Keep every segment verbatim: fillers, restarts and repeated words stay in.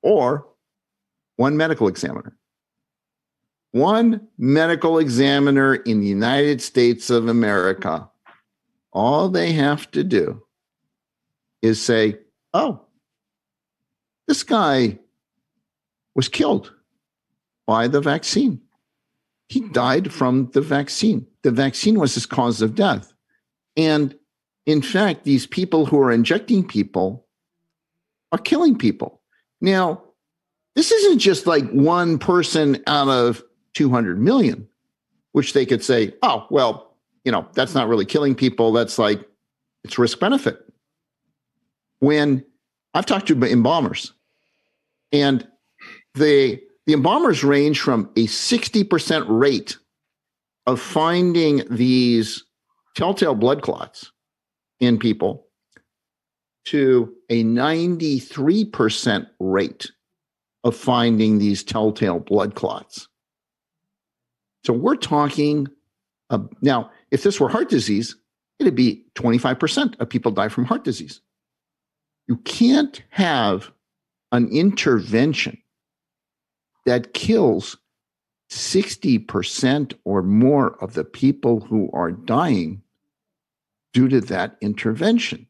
or one medical examiner. One medical examiner in the United States of America. All they have to do is say, oh, this guy was killed by the vaccine. He died from the vaccine. The vaccine was his cause of death. And in fact, these people who are injecting people are killing people. Now, this isn't just like one person out of two hundred million, which they could say, oh, well, you know, that's not really killing people. That's like, it's risk benefit. When I've talked to embalmers, and the, the embalmers range from a sixty percent rate of finding these telltale blood clots in people to a ninety-three percent rate of finding these telltale blood clots. So we're talking, uh, now, if this were heart disease, it'd be twenty-five percent of people die from heart disease. You can't have an intervention that kills sixty percent or more of the people who are dying due to that intervention.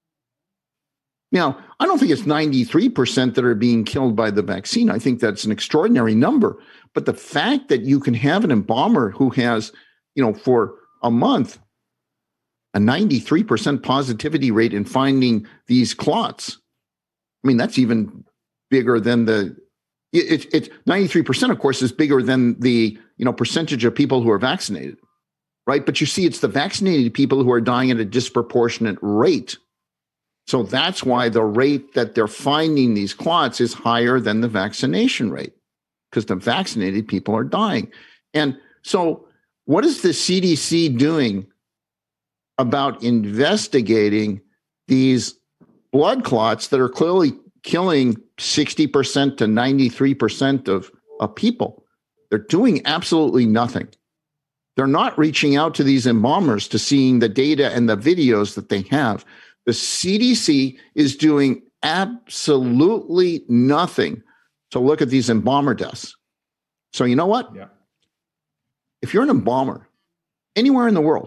Now, I don't think it's ninety-three percent that are being killed by the vaccine. I think that's an extraordinary number. But the fact that you can have an embalmer who has, you know, for a month, a ninety-three percent positivity rate in finding these clots, I mean, that's even bigger than the, it, it, ninety-three percent, of course, is bigger than the, you know, percentage of people who are vaccinated, right? But you see, it's the vaccinated people who are dying at a disproportionate rate. So that's why the rate that they're finding these clots is higher than the vaccination rate, because the vaccinated people are dying. And so what is the C D C doing about investigating these blood clots that are clearly killing sixty percent to ninety-three percent of, of people? They're doing absolutely nothing. They're not reaching out to these embalmers to seeing the data and the videos that they have. The C D C is doing absolutely nothing to look at these embalmer deaths. So you know what? Yeah. If you're an embalmer anywhere in the world,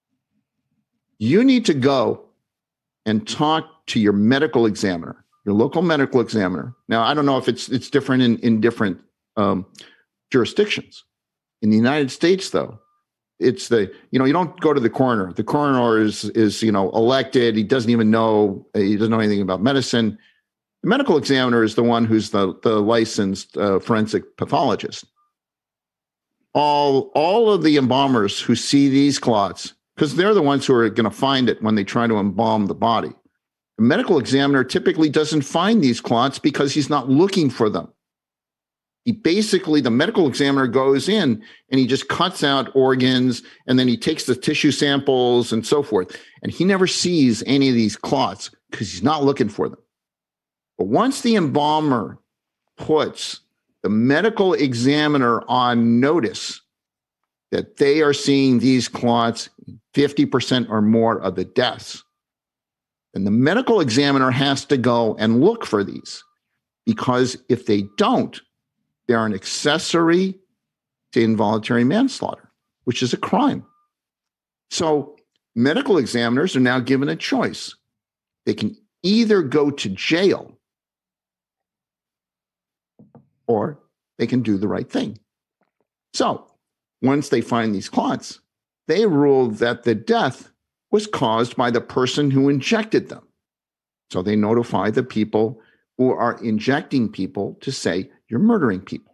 you need to go and talk to your medical examiner, your local medical examiner. Now, I don't know if it's it's different in, in different um, jurisdictions. In the United States, though, it's the, you know, you don't go to the coroner. The coroner is, is, you know, elected. He doesn't even know, he doesn't know anything about medicine. The medical examiner is the one who's the, the licensed uh, forensic pathologist. All, all of the embalmers who see these clots, because they're the ones who are going to find it when they try to embalm the body. The medical examiner typically doesn't find these clots because he's not looking for them. He basically, the medical examiner goes in and he just cuts out organs, and then he takes the tissue samples and so forth. And he never sees any of these clots because he's not looking for them. But once the embalmer puts the medical examiner on notice that they are seeing these clots, fifty percent or more of the deaths, then the medical examiner has to go and look for these, because if they don't, they're an accessory to involuntary manslaughter, which is a crime. So medical examiners are now given a choice. They can either go to jail or they can do the right thing. So once they find these clots, they rule that the death was caused by the person who injected them. So they notify the people who are injecting people to say, you're murdering people.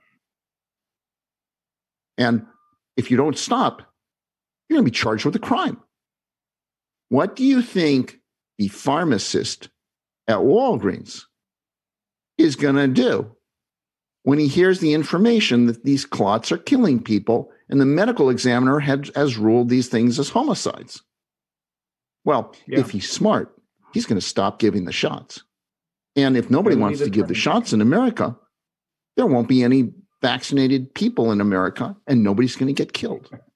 And if you don't stop, you're going to be charged with a crime. What do you think the pharmacist at Walgreens is going to do when he hears the information that these clots are killing people and the medical examiner has, has ruled these things as homicides? Well, yeah. If he's smart, he's going to stop giving the shots. And if nobody wants to give the shots in America, there won't be any vaccinated people in America, and nobody's going to get killed.